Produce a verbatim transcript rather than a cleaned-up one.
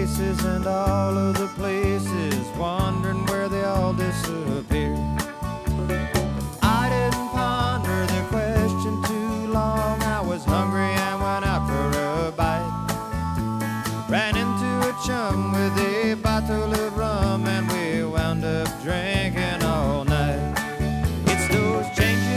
faces and all of the places, wondering where they all disappeared. I didn't ponder the question too long. I was hungry and went out for a bite. Ran into a chum with a bottle